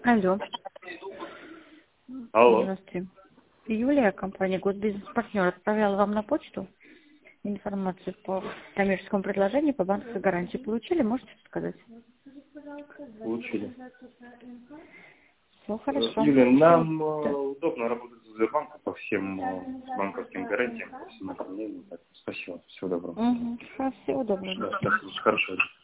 Алло. Алло. Здравствуйте. Юлия, компания «Госбизнес-партнер» отправляла вам на почту информацию по коммерческому предложению по банковской гарантии. Получили? Можете сказать? Получили. Все хорошо. Юлия, нам удобно работать с Сбербанком по всем банковским гарантиям, по всем направлениям. Так, спасибо. Всего доброго. Угу. Всего доброго. Да, спасибо. Хорошо.